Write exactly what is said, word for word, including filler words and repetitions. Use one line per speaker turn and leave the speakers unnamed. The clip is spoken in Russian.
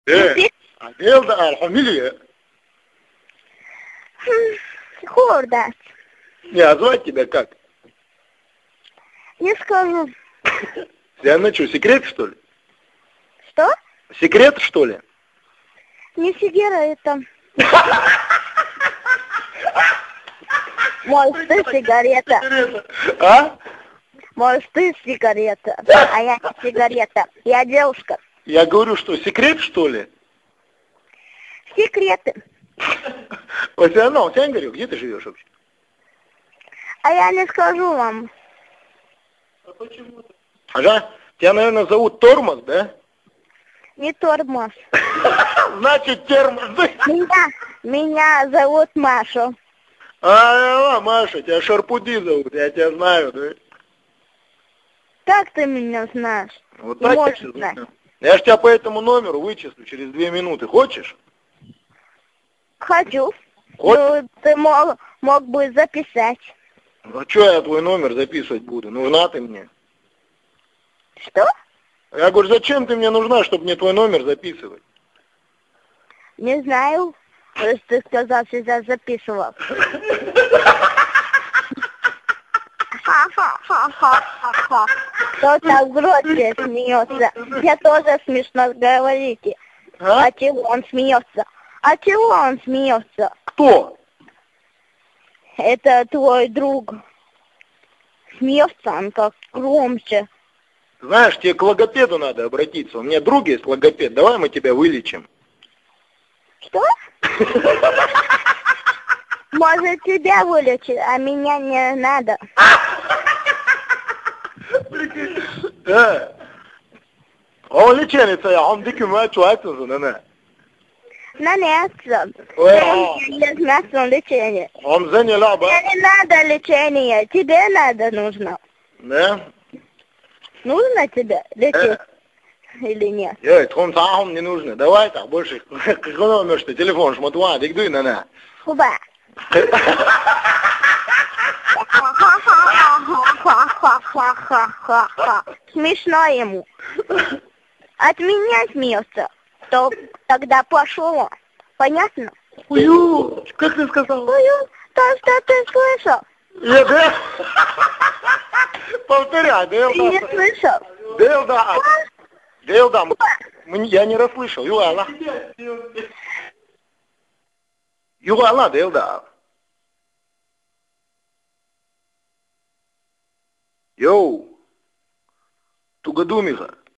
Э, а Дилда, фамилия?
Хорда.
Не, а звать тебя как?
Не скажу.
Она что, секрет, что ли?
Что?
Секрет, что ли?
Не сигарета. Может, ты сигарета.
А?
Может, ты сигарета. А я не сигарета. Я девушка.
Я говорю, что секрет, что ли?
Секреты.
Вот все равно, я говорю, где ты живешь вообще?
А я не скажу вам.
А почему-то? Ага, тебя, наверное, зовут Тормоз, да?
Не тормоз.
Значит, термоз.
Меня, меня зовут Маша.
А, Маша, тебя Шарпуди зовут, я тебя знаю, да?
Как ты меня знаешь?
Вот
Не
так я
можешь
тебя
знать.
знаю. Я ж тебя по этому номеру вычислю через две минуты. Хочешь?
Хочу.
Хочешь?
Ну, ты мог, мог бы записать.
А что я твой номер записывать буду? Нужна ты мне?
Что?
Я говорю, зачем ты мне нужна, чтобы мне твой номер записывать?
Не знаю. Просто ты сказал, сейчас записывал. Ха-ха-ха-ха-ха-ха. Кто-то в гроте смеется. Мне тоже смешно говорите.
А?
А чего он смеется? А чего он смеется?
Кто?
Это твой друг. Смеется он как громче.
Знаешь, тебе к логопеду надо обратиться. У меня друг есть логопед. Давай мы тебя вылечим.
Что? Может, тебя вылечить, а меня не надо.
ايه هو ليتشاني يا عمدك ما تواتز انا
На мясо.
Ой.
Есть мясо лечение.
عم زني لعبة
Мне не надо лечение, тебе надо нужно.
да
Нужно тебе лечить или нет?
يا تكون تعاهم не нужно давай так больше какой номер что телефон шмотва дикдуй на на
Хуба. Смешно ему. От меня смеется. То тогда пошел. Понятно?
Ую, как ты сказал?
Ую, то, что ты слышал.
Я да повторяй
Ты не
Делда
слышал.
Делда Делда я не расслышал Юала Юала Делда Йоу, тугодумиха.